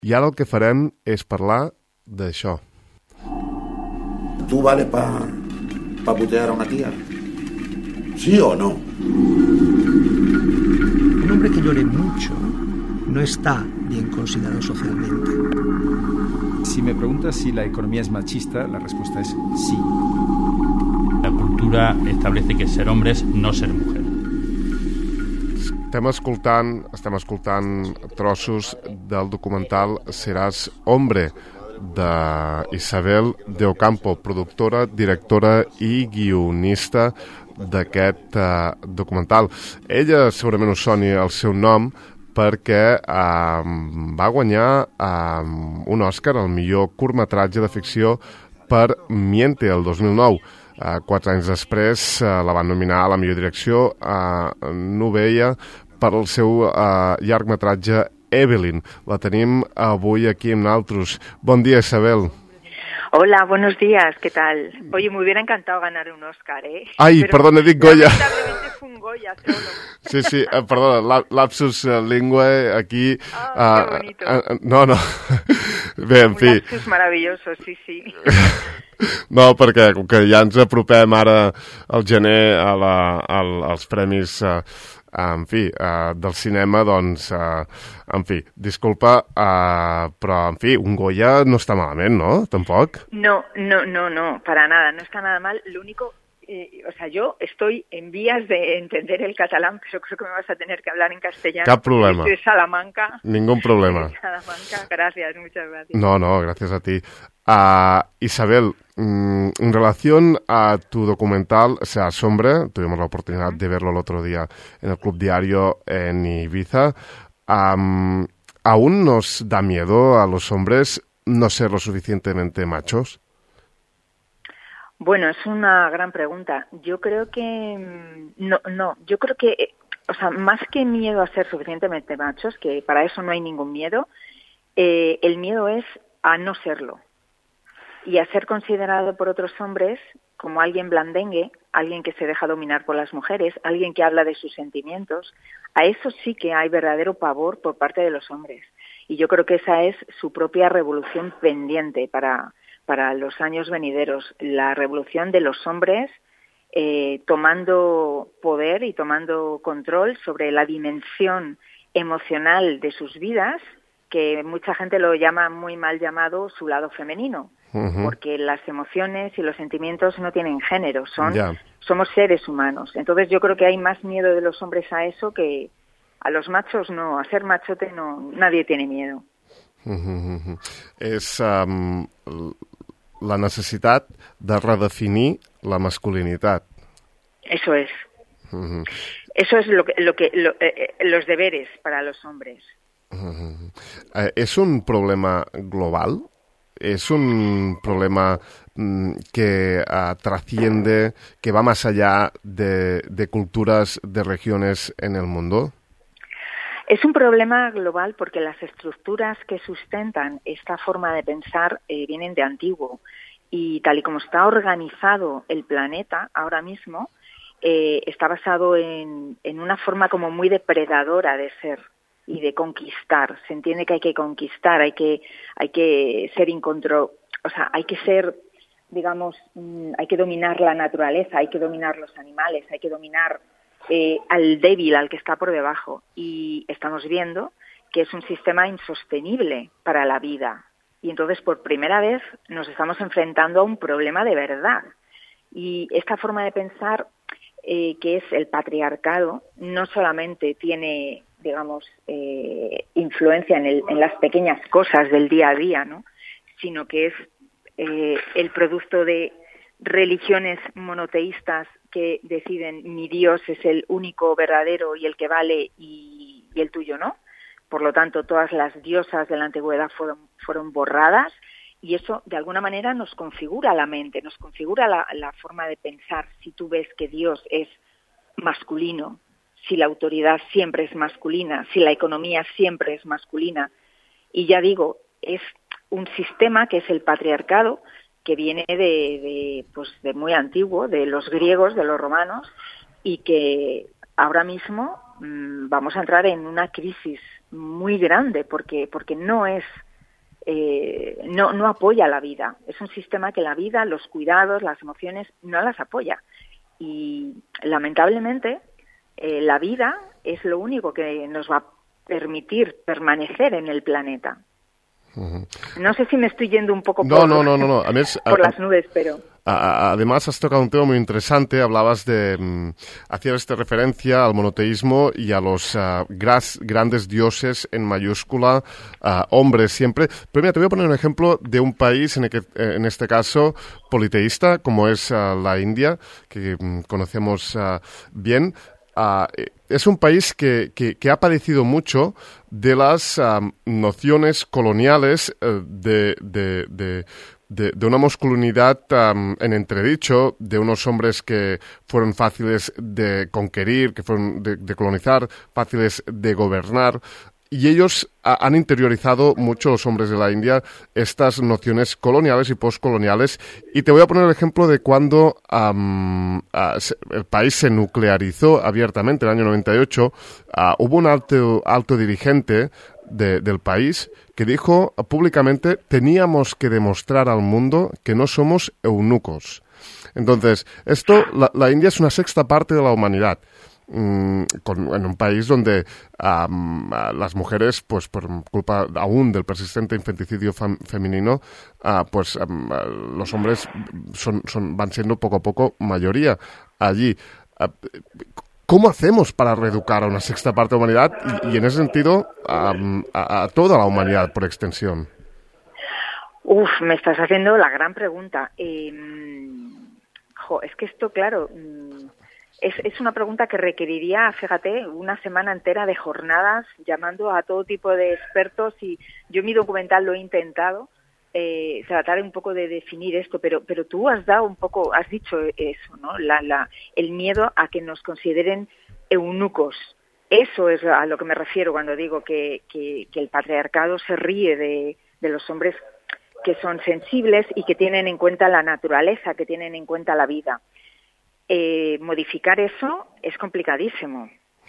I ara el que farem és parlar d'això. ¿Tú vales para putear a una tía? ¿Sí o no? Un hombre que llore mucho no está bien considerado socialmente. Si me preguntas si la economía es machista, la respuesta es sí. La cultura establece que ser hombre es no ser mujer. Estem escoltant trossos del documental Seràs hombre, d'Isabel de Ocampo, productora, directora i guionista d'aquest documental. Ella segurament us soni el seu nom perquè va guanyar un Òscar al millor curtmetratge de ficció per Miente, el 2009. 4 anys després la van nominar a la millor direcció novella per al seu llargmetratge Evelyn. La tenim avui aquí amb nosaltres. Bon dia, Isabel. Hola, buenos días, ¿qué tal? Oye, me hubiera encantado ganar un Oscar, ¿eh? Ai, perdona, he dit Goya. Lamentablemente fue un Goya solo. Sí, perdona, lapsus lingüe aquí. Qué bonito. No. Bé, en fi. Un lapsus maravilloso, sí. No, perquè com que ja ens apropem ara al gener als premis en fi, del cinema, doncs, en fi, disculpa, però, en fi, un Goya no està malament, ¿no? Tampoc. No, para nada, no está nada mal. Lo único, yo estoy en vías de entender el catalán, pero creo que me vas a tener que hablar en castellano. Cap problema. Soy de Salamanca. Ningún problema. De Salamanca, gracias, muchas gracias. No, gracias a ti. Isabel, en relación a tu documental Seràs hombre, tuvimos la oportunidad de verlo el otro día en el Club Diario en Ibiza, ¿aún nos da miedo a los hombres no ser lo suficientemente machos? Bueno, es una gran pregunta. Yo creo que yo creo que, más que miedo a ser suficientemente machos, que para eso no hay ningún miedo, el miedo es a no serlo y a ser considerado por otros hombres como alguien blandengue, alguien que se deja dominar por las mujeres, alguien que habla de sus sentimientos. A eso sí que hay verdadero pavor por parte de los hombres. Y yo creo que esa es su propia revolución pendiente para los años venideros, la revolución de los hombres tomando poder y tomando control sobre la dimensión emocional de sus vidas, que mucha gente lo llama muy mal llamado su lado femenino. Uh-huh. Porque las emociones y los sentimientos no tienen género, somos seres humanos. Entonces yo creo que hay más miedo de los hombres a eso que a los machos no, a ser machote no, nadie tiene miedo. Uh-huh. És la necessitat de redefinir la masculinitat. Eso es. Uh-huh. Eso es los deberes para los hombres. Uh-huh. ¿Es un problema global? ¿Es un problema que trasciende, que va más allá de culturas, de regiones en el mundo? Es un problema global porque las estructuras que sustentan esta forma de pensar vienen de antiguo. Y tal y como está organizado el planeta ahora mismo, está basado en una forma como muy depredadora de ser y de conquistar. Se entiende que hay que conquistar, hay que ser hay que ser, digamos, hay que dominar la naturaleza, hay que dominar los animales, hay que dominar al débil, al que está por debajo. Y estamos viendo que es un sistema insostenible para la vida. Y entonces, por primera vez, nos estamos enfrentando a un problema de verdad. Y esta forma de pensar, que es el patriarcado, no solamente tiene, digamos, influencia en las pequeñas cosas del día a día, ¿no? Sino que es el producto de religiones monoteístas que deciden mi Dios es el único verdadero y el que vale y el tuyo no. Por lo tanto, todas las diosas de la antigüedad fueron borradas y eso de alguna manera nos configura la mente, nos configura la forma de pensar. Si tú ves que Dios es masculino, si la autoridad siempre es masculina, si la economía siempre es masculina. Y ya digo, es un sistema que es el patriarcado, que viene de muy antiguo, de los griegos, de los romanos, y que ahora mismo vamos a entrar en una crisis muy grande, porque no es no apoya la vida. Es un sistema que la vida, los cuidados, las emociones, no las apoya. Y lamentablemente la vida es lo único que nos va a permitir permanecer en el planeta. No sé si me estoy yendo un poco por las nubes, pero... Además, has tocado un tema muy interesante. Hablabas hacías referencia al monoteísmo y a los grandes dioses en mayúscula, hombres siempre. Pero mira, te voy a poner un ejemplo de un país en este caso politeísta, como es la India, que conocemos bien. Es un país que ha padecido mucho de las nociones coloniales de una masculinidad en entredicho, de unos hombres que fueron fáciles de conquerir, que fueron de colonizar, fáciles de gobernar. Y ellos han interiorizado mucho, los hombres de la India, estas nociones coloniales y postcoloniales. Y te voy a poner el ejemplo de cuando el país se nuclearizó abiertamente en el año 98. Hubo un alto dirigente del país que dijo públicamente: teníamos que demostrar al mundo que no somos eunucos. Entonces, la India es una sexta parte de la humanidad. En un país donde las mujeres, pues por culpa aún del persistente infanticidio femenino, los hombres van siendo poco a poco mayoría allí. ¿Cómo hacemos para reeducar a una sexta parte de la humanidad y en ese sentido a toda la humanidad por extensión? Me estás haciendo la gran pregunta. Es que esto, claro... Es una pregunta que requeriría, fíjate, una semana entera de jornadas llamando a todo tipo de expertos, y yo en mi documental lo he intentado, tratar un poco de definir esto, pero tú has dicho eso, ¿no? El miedo a que nos consideren eunucos. Eso es a lo que me refiero cuando digo que el patriarcado se ríe de los hombres que son sensibles y que tienen en cuenta la naturaleza, que tienen en cuenta la vida. Modificar eso es complicadísimo.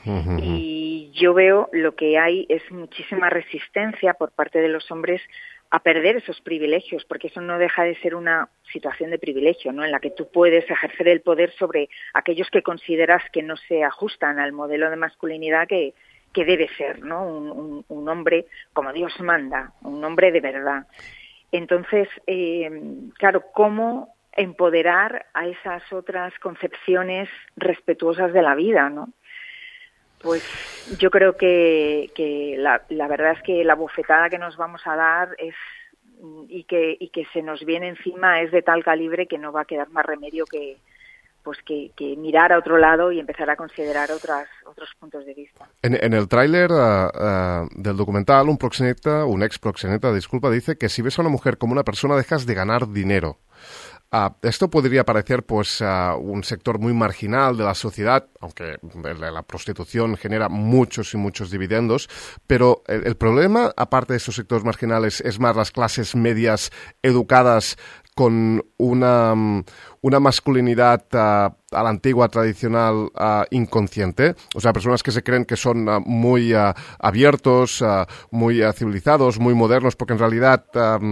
Y yo veo lo que hay es muchísima resistencia por parte de los hombres a perder esos privilegios, porque eso no deja de ser una situación de privilegio, ¿no? En la que tú puedes ejercer el poder sobre aquellos que consideras que no se ajustan al modelo de masculinidad que debe ser, ¿no? Un hombre como Dios manda, un hombre de verdad. Entonces, claro, ¿cómo empoderar a esas otras concepciones respetuosas de la vida, ¿no? Pues yo creo que la verdad es que la bofetada que nos vamos a dar y que se nos viene encima es de tal calibre que no va a quedar más remedio que mirar a otro lado y empezar a considerar otros puntos de vista. En el tráiler del documental, un ex proxeneta, dice que si ves a una mujer como una persona dejas de ganar dinero. Esto podría parecer un sector muy marginal de la sociedad, aunque la prostitución genera muchos y muchos dividendos, pero el problema, aparte de esos sectores marginales, es más las clases medias educadas con una masculinidad a la antigua, tradicional, inconsciente. O sea, personas que se creen que son muy abiertos, muy civilizados, muy modernos, porque en realidad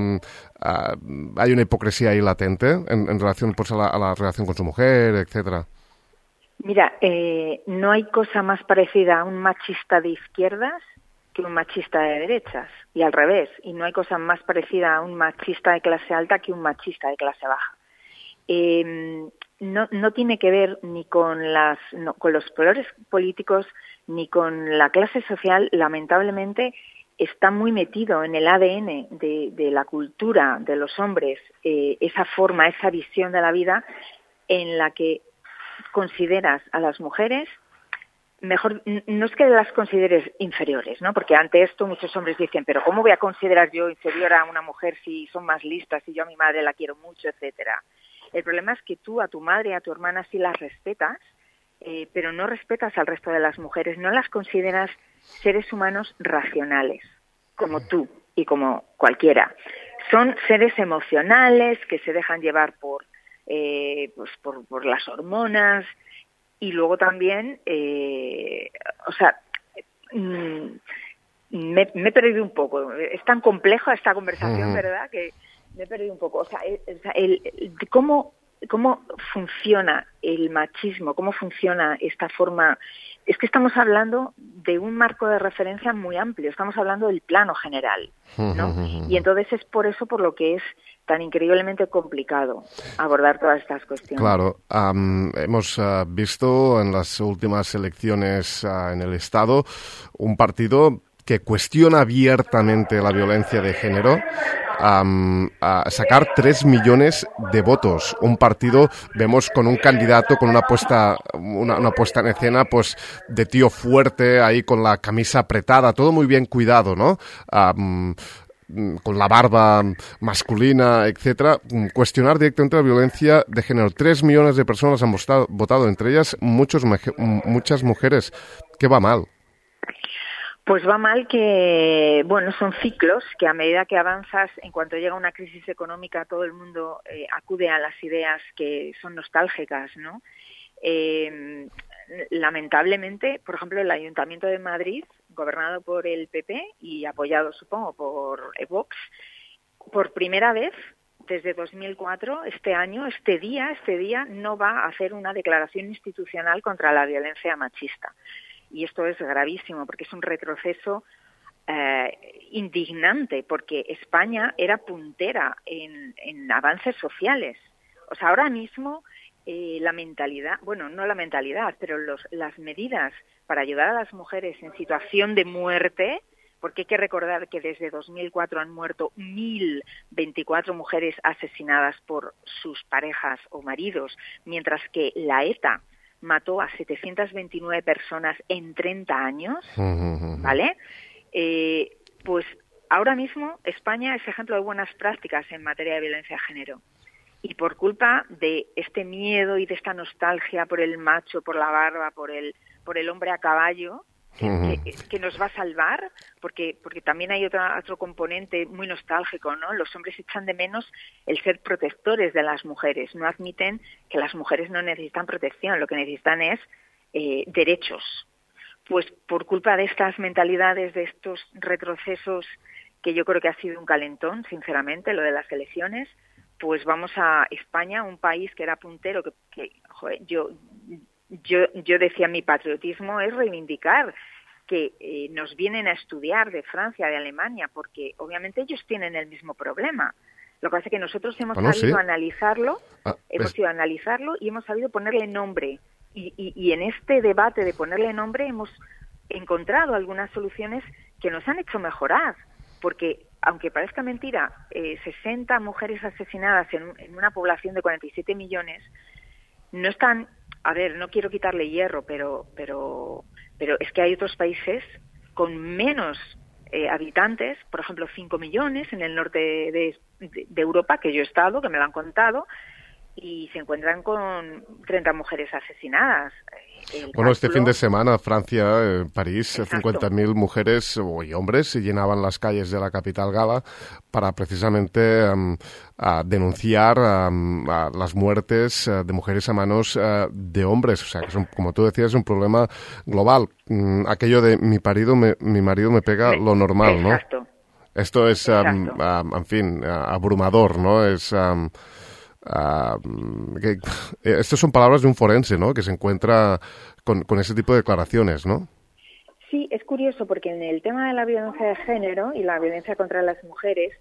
hay una hipocresía ahí latente en relación a la relación con su mujer, etcétera. Mira, no hay cosa más parecida a un machista de izquierdas que un machista de derechas, y al revés, y no hay cosa más parecida a un machista de clase alta que un machista de clase baja. No tiene que ver ni con los colores políticos ni con la clase social. Lamentablemente está muy metido en el ADN de la cultura de los hombres, esa forma, esa visión de la vida en la que consideras a las mujeres, mejor, no es que las consideres inferiores, ¿no? Porque ante esto muchos hombres dicen, pero ¿cómo voy a considerar yo inferior a una mujer si son más listas, si yo a mi madre la quiero mucho, etcétera? El problema es que tú a tu madre y a tu hermana sí las respetas, pero no respetas al resto de las mujeres, no las consideras seres humanos racionales, como tú y como cualquiera. Son seres emocionales que se dejan llevar por las hormonas. Y luego también, me he perdido un poco. Es tan compleja esta conversación, ¿verdad?, que me he perdido un poco. O sea, ¿cómo funciona el machismo? ¿Cómo funciona esta forma? Es que estamos hablando de un marco de referencia muy amplio. Estamos hablando del plano general, ¿no? Y entonces es por eso por lo que es tan increíblemente complicado abordar todas estas cuestiones. Claro, hemos visto en las últimas elecciones en el Estado un partido que cuestiona abiertamente la violencia de género, a sacar 3 millones de votos. Un partido, vemos, con un candidato con una puesta en escena, pues, de tío fuerte, ahí con la camisa apretada, todo muy bien cuidado, ¿no? Con la barba masculina, etcétera. Cuestionar directamente la violencia de género. 3 millones de personas han votado, entre ellas muchas mujeres. ¿Qué va mal? Pues va mal que, bueno, son ciclos que a medida que avanzas, en cuanto llega una crisis económica, todo el mundo acude a las ideas que son nostálgicas, ¿no? Lamentablemente, por ejemplo, el Ayuntamiento de Madrid, gobernado por el PP y apoyado, supongo, por Vox, por primera vez desde 2004, este día no va a hacer una declaración institucional contra la violencia machista. Y esto es gravísimo porque es un retroceso indignante, porque España era puntera en avances sociales. O sea, ahora mismo la mentalidad, bueno, no la mentalidad, pero las medidas para ayudar a las mujeres en situación de muerte, porque hay que recordar que desde 2004 han muerto 1.024 mujeres asesinadas por sus parejas o maridos, mientras que la ETA mató a 729 personas en 30 años, ¿vale? Pues ahora mismo España es ejemplo de buenas prácticas en materia de violencia de género. Y por culpa de este miedo y de esta nostalgia por el macho, por la barba, por el hombre a caballo, que nos va a salvar, porque también hay otro componente muy nostálgico, ¿no? Los hombres echan de menos el ser protectores de las mujeres, no admiten que las mujeres no necesitan protección, lo que necesitan es derechos. Pues por culpa de estas mentalidades, de estos retrocesos, que yo creo que ha sido un calentón, sinceramente, lo de las elecciones, pues vamos a España, un país que era puntero, que joder, yo decía, mi patriotismo es reivindicar que nos vienen a estudiar de Francia, de Alemania, porque obviamente ellos tienen el mismo problema. Lo que pasa es que nosotros hemos sabido analizarlo, y hemos sabido ponerle nombre. Y en este debate de ponerle nombre hemos encontrado algunas soluciones que nos han hecho mejorar, porque aunque parezca mentira, 60 mujeres asesinadas en una población de 47 millones no están. A ver, no quiero quitarle hierro, pero es que hay otros países con menos habitantes, por ejemplo 5 millones en el norte de Europa, que yo he estado, que me lo han contado, y se encuentran con 30 mujeres asesinadas. Bueno, este fin de semana, Francia, París, 50.000 mujeres y hombres llenaban las calles de la capital gala para precisamente denunciar las muertes de mujeres a manos de hombres. O sea, que como tú decías, es un problema global. Aquello de mi marido me pega lo normal, ¿no? Exacto. Esto es, en fin, abrumador, ¿no? Es... estas son palabras de un forense, ¿no?, que se encuentra con ese tipo de declaraciones, ¿no? Sí, es curioso porque en el tema de la violencia de género y la violencia contra las mujeres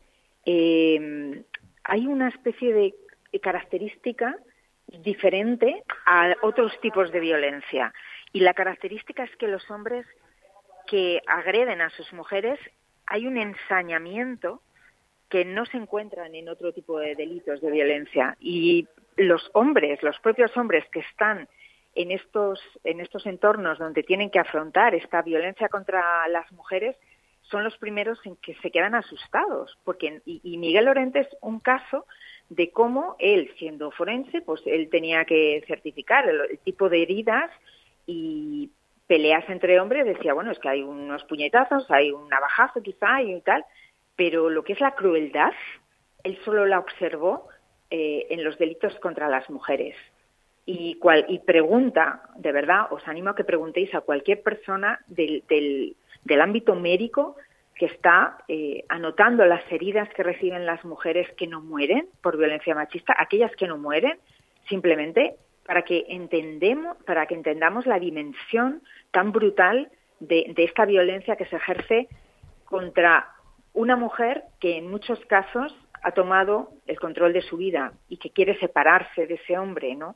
hay una especie de característica diferente a otros tipos de violencia. Y la característica es que los hombres que agreden a sus mujeres, hay un ensañamiento que no se encuentran en otro tipo de delitos de violencia. Y los propios hombres que están en estos entornos donde tienen que afrontar esta violencia contra las mujeres, son los primeros en que se quedan asustados. Y Miguel Lorente es un caso de cómo él, siendo forense, pues él tenía que certificar el tipo de heridas y peleas entre hombres. Decía, bueno, es que hay unos puñetazos, hay un navajazo quizá y tal, pero lo que es la crueldad, él solo la observó en los delitos contra las mujeres. Y pregunta, de verdad, os animo a que preguntéis a cualquier persona del del ámbito médico que está anotando las heridas que reciben las mujeres que no mueren por violencia machista, aquellas que no mueren, simplemente para que entendamos la dimensión tan brutal de esta violencia que se ejerce contra una mujer que en muchos casos ha tomado el control de su vida y que quiere separarse de ese hombre, ¿no?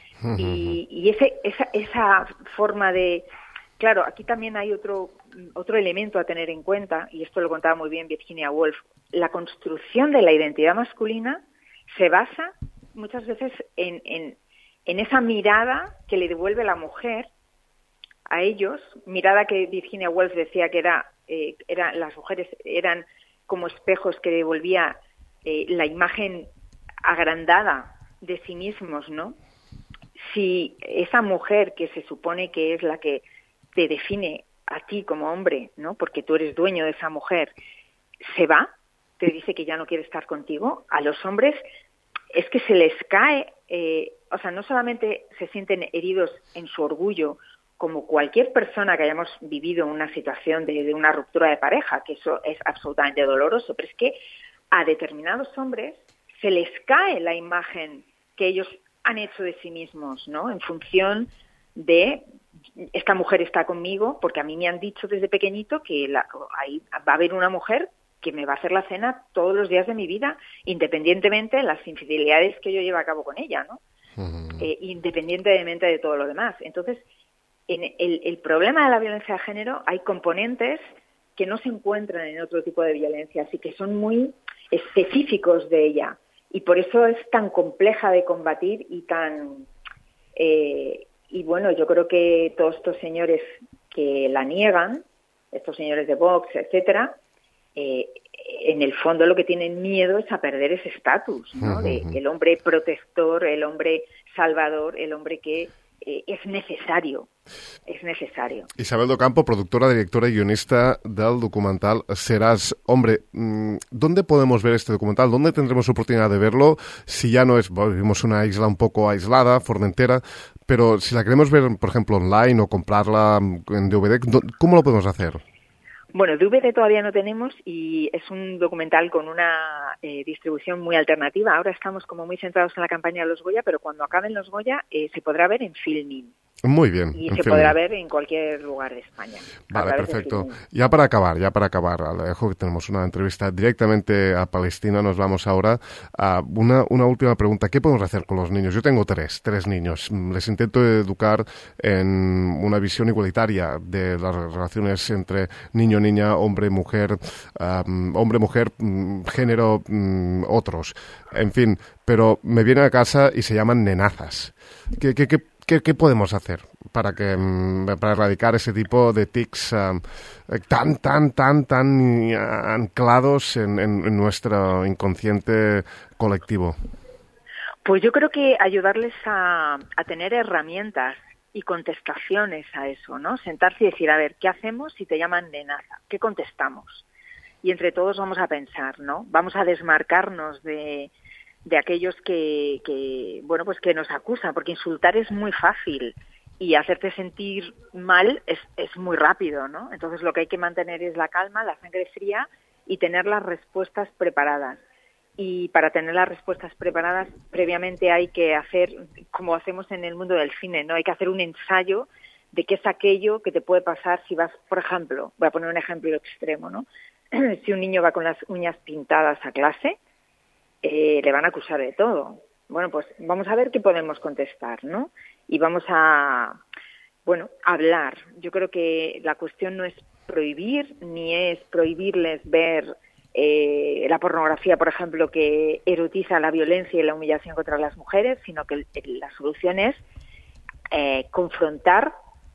Y esa forma de... Claro, aquí también hay otro elemento a tener en cuenta, y esto lo contaba muy bien Virginia Woolf. La construcción de la identidad masculina se basa muchas veces en esa mirada que le devuelve la mujer a ellos, mirada que Virginia Woolf decía que las mujeres eran como espejos que devolvía la imagen agrandada de sí mismos, ¿no? Si esa mujer que se supone que es la que te define a ti como hombre, ¿no? Porque tú eres dueño de esa mujer, se va, te dice que ya no quiere estar contigo, a los hombres es que se les cae, no solamente se sienten heridos en su orgullo, como cualquier persona que hayamos vivido una situación de una ruptura de pareja, que eso es absolutamente doloroso, pero es que a determinados hombres se les cae la imagen que ellos han hecho de sí mismos, ¿no? En función de esta mujer está conmigo, porque a mí me han dicho desde pequeñito que ahí va a haber una mujer que me va a hacer la cena todos los días de mi vida, independientemente de las infidelidades que yo lleve a cabo con ella, ¿no? Independientemente de todo lo demás. Entonces, en el problema de la violencia de género hay componentes que no se encuentran en otro tipo de violencias y que son muy específicos de ella. Y por eso es tan compleja de combatir y tan... y bueno, yo creo que todos estos señores que la niegan, estos señores de Vox, etcétera, en el fondo lo que tienen miedo es a perder ese estatus, ¿no? De el hombre protector, el hombre salvador, el hombre que es necesario. Isabel Docampo, productora, directora y guionista del documental Serás Hombre. ¿Dónde podemos ver este documental? ¿Dónde tendremos oportunidad de verlo? Si ya no es, vivimos una isla un poco aislada, Formentera, pero si la queremos ver, por ejemplo, online o comprarla en DVD, ¿cómo lo podemos hacer? Bueno, DVD todavía no tenemos y es un documental con una distribución muy alternativa. Ahora estamos como muy centrados en la campaña de los Goya, pero cuando acaben los Goya se podrá ver en Filmin. Muy bien. Y se podrá ver en cualquier lugar de España. Vale, perfecto. Ya para acabar, dejo que tenemos una entrevista directamente a Palestina. Nos vamos ahora a una última pregunta. ¿Qué podemos hacer con los niños? Yo tengo tres niños. Les intento educar en una visión igualitaria de las relaciones entre niño, niña, hombre, mujer, género, otros. En fin, pero me vienen a casa y se llaman nenazas. ¿Qué podemos hacer para erradicar ese tipo de tics tan anclados en nuestro inconsciente colectivo? Pues yo creo que ayudarles a tener herramientas y contestaciones a eso, ¿no? Sentarse y decir, a ver, ¿qué hacemos si te llaman nenaza? ¿Qué contestamos? Y entre todos vamos a pensar, ¿no? Vamos a desmarcarnos de aquellos que nos acusan, porque insultar es muy fácil y hacerte sentir mal es muy rápido, ¿no? Entonces lo que hay que mantener es la calma, la sangre fría y tener las respuestas preparadas. Y para tener las respuestas preparadas, previamente hay que hacer, como hacemos en el mundo del cine, ¿no? Hay que hacer un ensayo de qué es aquello que te puede pasar si vas, por ejemplo, voy a poner un ejemplo extremo, ¿no? Si un niño va con las uñas pintadas a clase, le van a acusar de todo. Bueno, pues vamos a ver qué podemos contestar, ¿no? Y vamos a, hablar. Yo creo que la cuestión no es prohibir, ni es prohibirles ver la pornografía, por ejemplo, que erotiza la violencia y la humillación contra las mujeres, sino que la solución es confrontar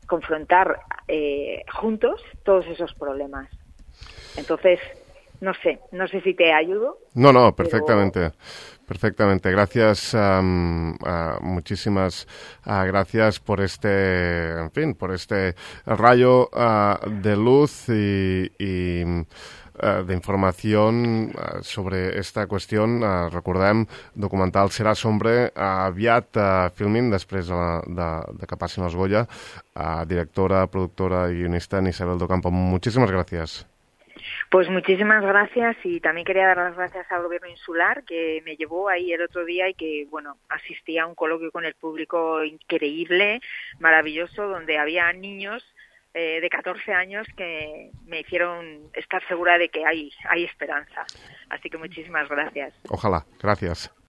juntos todos esos problemas. Entonces, no sé si te ayudo. No, perfectamente. Perfectamente. Gracias, muchísimas gracias por por este rayo de luz y d'información sobre esta qüestió. Recordem, documental Seràs hombre, aviat filmin després de que passin els Goya. Directora, productora y guionista Isabel Docampo, muchísimas gracias. Pues muchísimas gracias, y también quería dar las gracias al Gobierno Insular, que me llevó ahí el otro día y que, bueno, asistí a un coloquio con el público increíble, maravilloso, donde había niños de 14 años que me hicieron estar segura de que hay esperanza. Así que muchísimas gracias. Ojalá. Gracias.